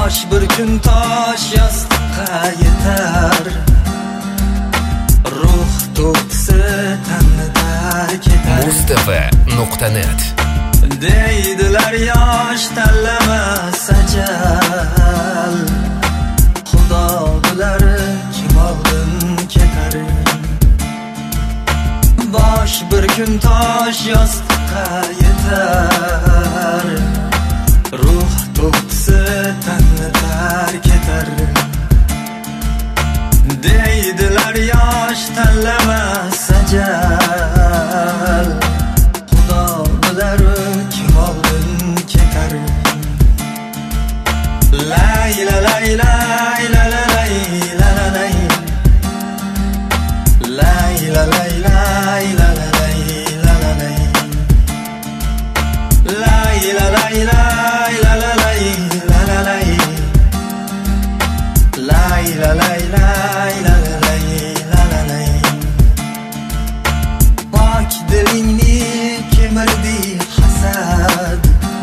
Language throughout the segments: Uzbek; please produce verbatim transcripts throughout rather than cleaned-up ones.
bosh bir kun tosh yostiqqa yetar, ruh to'kisi tanida ketar. Mustafa nuqta net deydilar yosh tanlamas ajal, xudo bilar kim oldin ketar. Bosh bir kun tosh yostiqqa yetar, ruh to'kisi tanida ketar. deydilar yosh tanlamas ajal, xudo bilar kim oldin ketar. Lay la lay lay la la lay la la lay, lay la lay lay la la lay la la lay, lay la lay lay la la lay la la lay, lay la lay lay la la lay la la lay. Pok dilingni kemirdi hasad,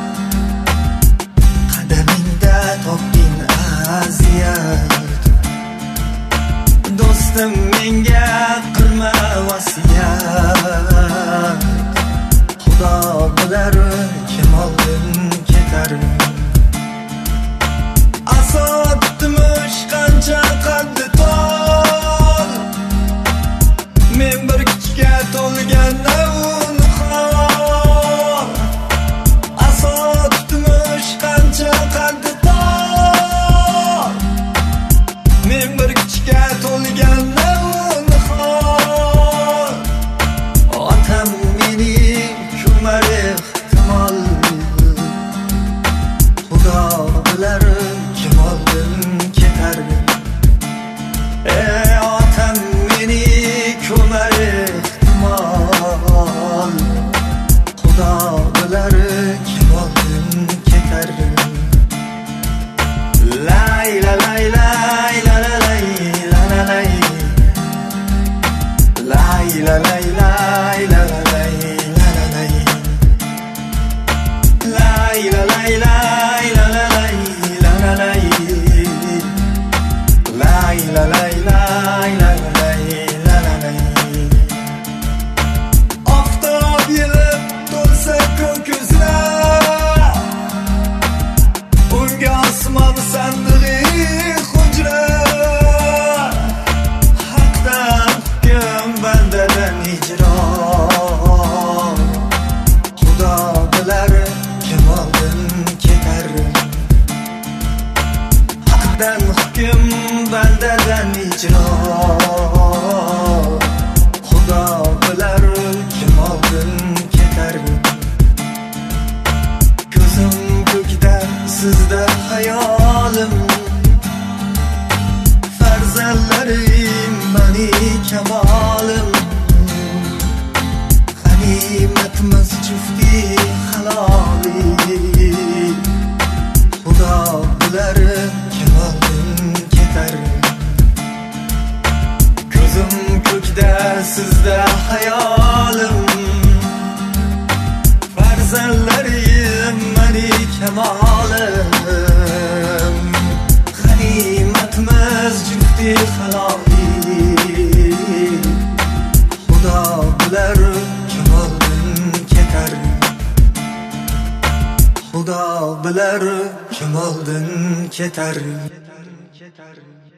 qadamingda topding aziyat. Do'stim menga qilma vasiyat, xudo bilar kim oldin ketar. Asod tutmush qancha qaddi tol, men bir kuchga to'lganda un xor. Asod tutmush qancha qaddi tol, men bir kuchga to'lganda un xor. Otam meni ko'mar ehtimol, xudo bilar kim oldin ketar. Ey otam meni ko'mar ehtimol, xudo bilar kim oldin ketar. Lay la lay lay la la lay la la lay, lay la lay lay la la lay la la lay, lay la lay lay la la lay la la lay, lay la lay lay la la lay la la lay. Oftob yilib to'lsa ko'kuzlar, unga osmon sandig'i hujra. Haqdan hukm bandadan hijron, xudo bilar kim oldin ketar. Haqdan hukm bandadan hijron, xudo bilar kim oldin ketar. Ko'zim ko'kda sizda hayolim, farzandlarim mani kamolim. G'animatimiz jufti haloli, xudo bilar kim oldin ketar. Ko'zim ko'kda sizda hayolim, farzandlarim mani kamolim. G'animatimiz jufti haloli, xudo bilar kim oldin ketar. Xudo bilar kim oldin ketar.